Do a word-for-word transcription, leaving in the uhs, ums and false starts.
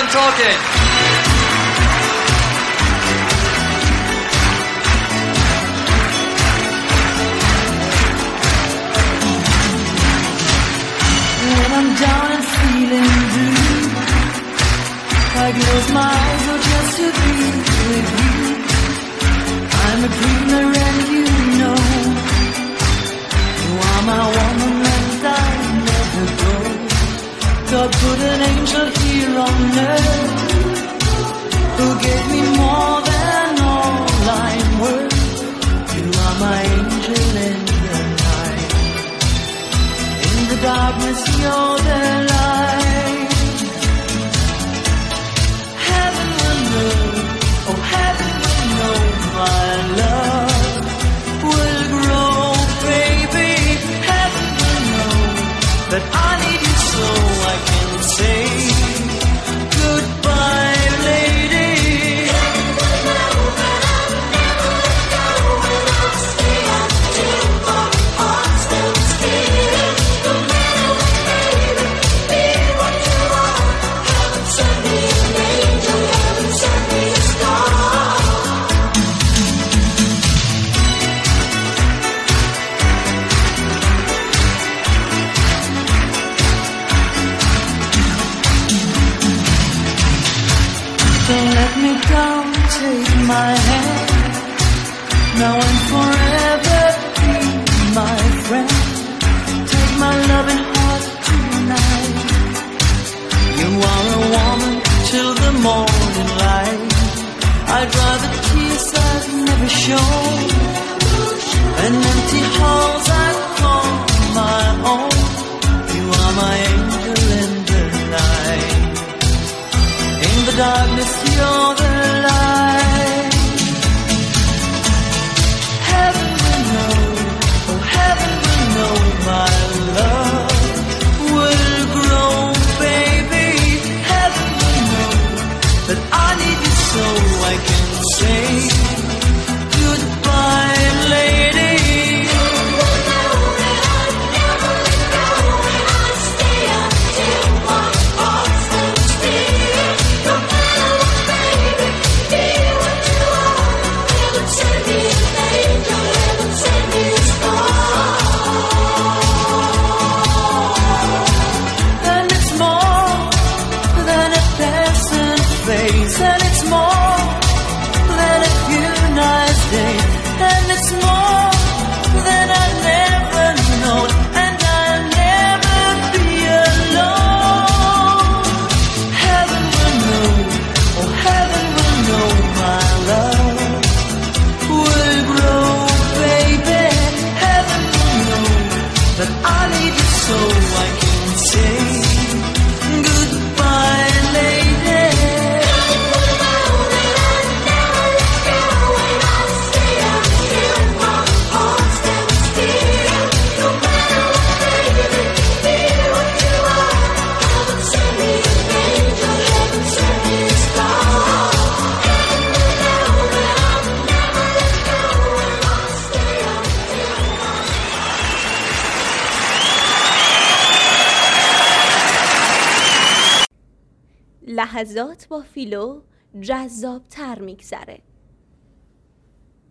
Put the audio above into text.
I'm talking. When I'm down and feeling blue, I close my eyes or just to be with you. I'm a dreamer and you know you are my woman and I never go. God put an angel here on earth who gave me more than all I'm worth. You are my angel in the night. In the darkness you're the light. Heaven will know, oh heaven will know my love will grow, baby. Heaven will know that I need you so I can say goodbye, lady. Heaven will know that I'll never let go and I'll stay until my heart stops beating. No matter what, baby, be what you are. Heaven sent me an angel, heaven sent me a star. So let me come, take my hand, now and forever be my friend. Take my loving heart tonight. You are a woman till the morning light. I'd rather tears I've never shown and empty halls I'd call my own. You are my angel in the night. In the darkness you're the light. Heaven will know, oh heaven will know my love will grow, baby. Heaven will know that I need you so I can say goodbye, lady. Heaven will know that I'll never let go and I'll stay until my heart stops beating. No matter what, baby, be what you are. Heaven sent me an angel, heaven sent me a star. And it's more than a passing phase, and it's more than a few nice days, and it's more than I never known, and I'll never be alone. Heaven will know, oh heaven will know my love will grow, baby. Heaven will know that I need you so I can say goodbye, lady. Heaven will know that I'll never let go and I'll stay until my heart stops beating. No matter what, baby, be what you are. Heaven sent me an angel, heaven sent me a star. Heaven will know that I'll never let go and I'll stay until my لحظات با فیلو جذاب تر میگذره.